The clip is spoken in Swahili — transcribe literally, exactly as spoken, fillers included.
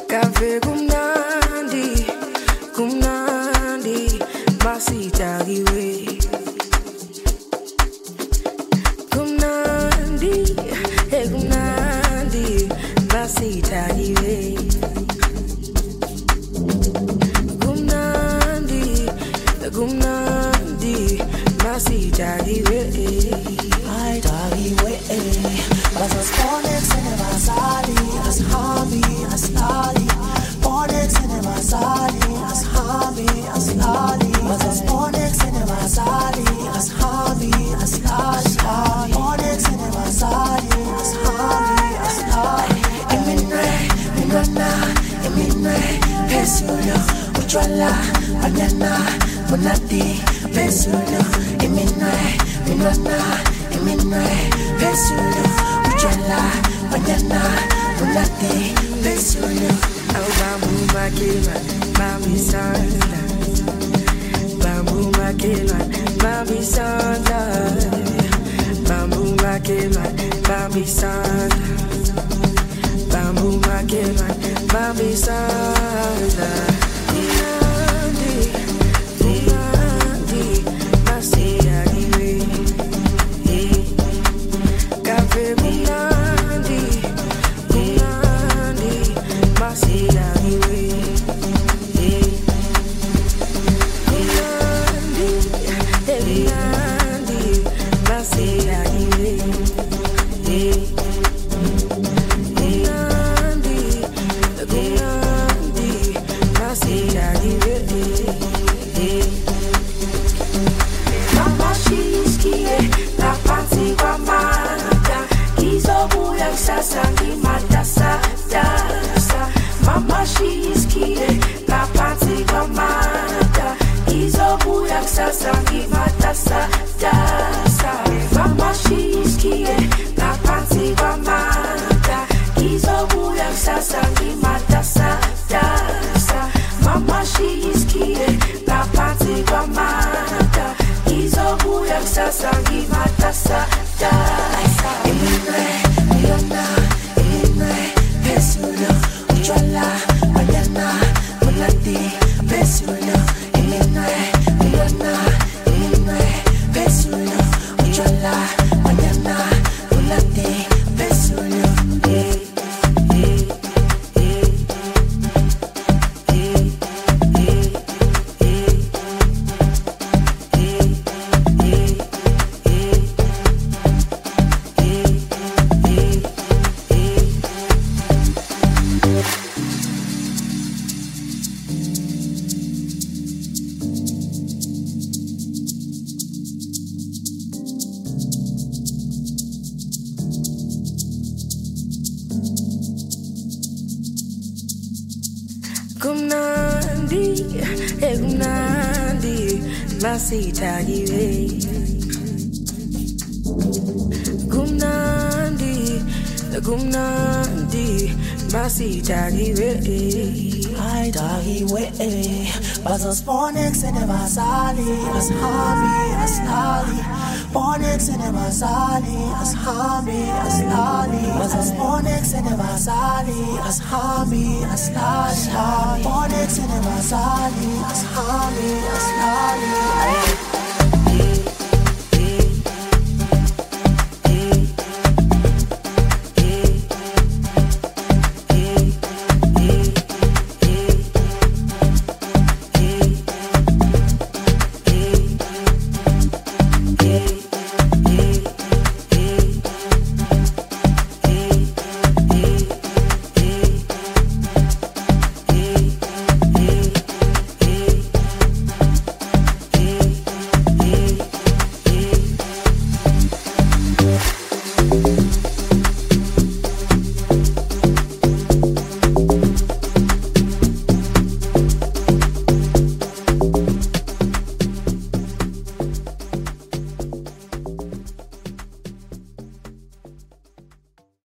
Kave kumnandi, kumnandi, masita giwe. Kumnandi, hey kumnandi, masita giwe. Kumnandi, kumnandi, masita giwe. Ay, giwe. Was was Onyx in the Masali, as Hami, as Lali. Onyx in the Masali, as Hami, as Lali. Was was Onyx in the Masali, as Hami, as Lali. Onyx in the Masali, as Hami, as Lali. Eminre, Minwana, Eminre, Pesulo, Utrala, Banana, Monati, Pesulo, Eminre, Minwana, Eminre, Pesulo. Jala, banana, mulati, besulu. Oh, bamboo makila, mami sanda. Bamboo makila, mami sanda. Bamboo makila, mami sanda. Bamboo makila, mami sanda. Inandi, inandi, masiya giwe. Cafe Munandi, Munandi, Masida giwe. Munandi, Munandi, Masida giwe. Munandi, Munandi, Masida giwe. Mama shiskiye, na pansi kwa mana. Kizobuya sasa kimata sasa. Mama shiskiye, na pansi kwa mana. Kizobuya sasa kimata sasa. Mama shiskiye, na pansi kwa mana. Kizobuya sasa kimata sasa. Mama shiskiye, na pansi kwa mana. Kizobuya sasa kimata sasa. Eminre, Milona, Eminre, Pesulo, Utrala, Banana, Mulati, Pesulo, Eminre, Milona, Eminre, Pesulo, Utrala, Banana, Mulati, Pesulo. Kumnandi, hey kumnandi, masita giwe. Kumnandi, kumnandi, masita giwe. Ay, doggy way. Was was Onyx in the Masali, as Hami, as Lali. Onyx in the Masali, as Hami, as Lali. Was was Onyx in the Masali, as Hami, as Lali. Onyx in the Masali, as Hami, as Lali.